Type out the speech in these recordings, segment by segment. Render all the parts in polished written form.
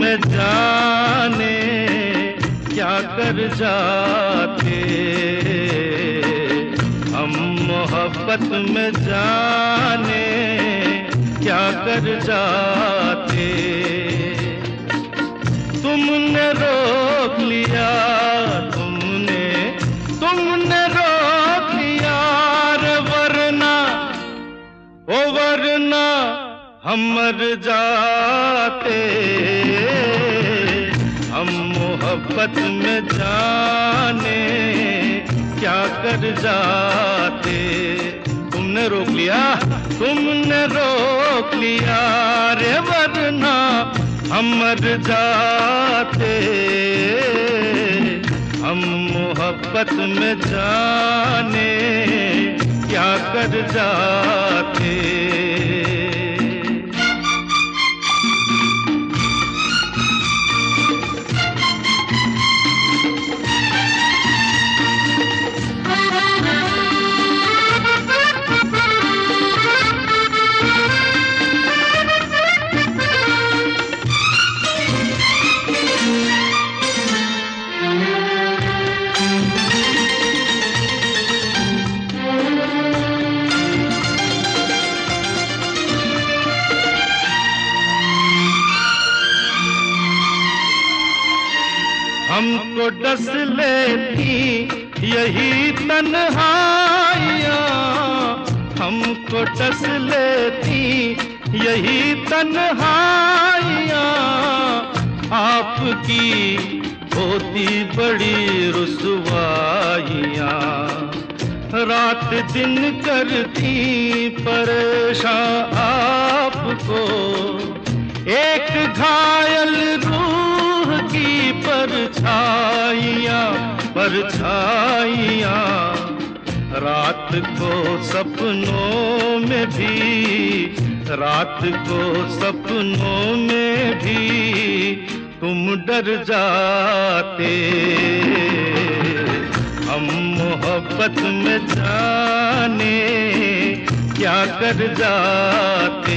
में जाने क्या कर जाते, हम मोहब्बत में जाने क्या कर जाते। तुमने रोक लिया, तुमने रोक लिया रे, वरना हम मर जाते। हम मोहब्बत में जाने क्या कर जाते। तुमने रोक लिया रे, वरना हम मर जाते। हम मोहब्बत में जाने क्या कर जाते। हमको डस लेती यही तन्हाइयाँ, हमको डस लेती यही तन्हाइयाँ। आपकी होती बड़ी रुसवाइयाँ, रात दिन करती परेशान आपको। एक घायल रूह की परछाइयाँ, रात को सपनों में भी, रात को सपनों में भी तुम डर जाते। हम मोहब्बत में जाने क्या कर जाते।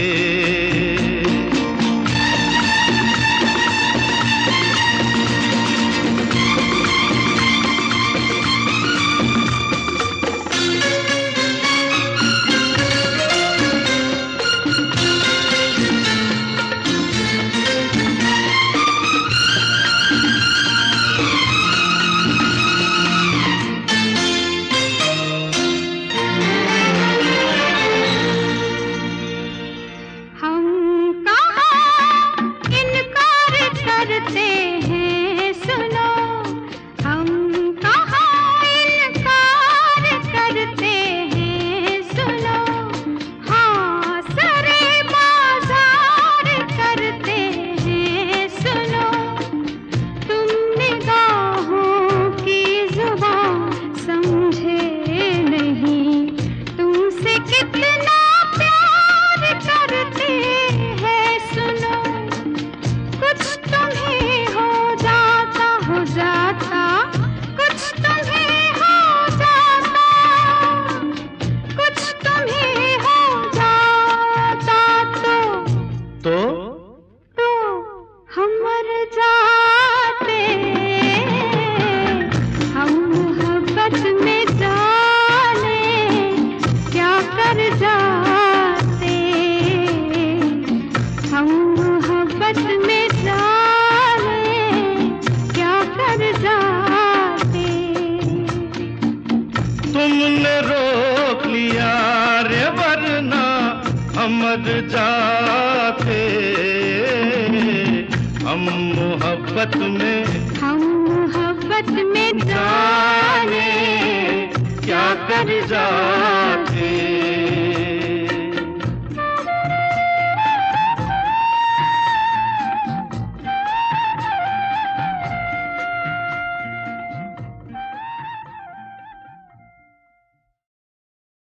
तुमने रोक लिया रे, वरना हम मर जाते। हम मोहब्बत में जाने क्या कर जाते।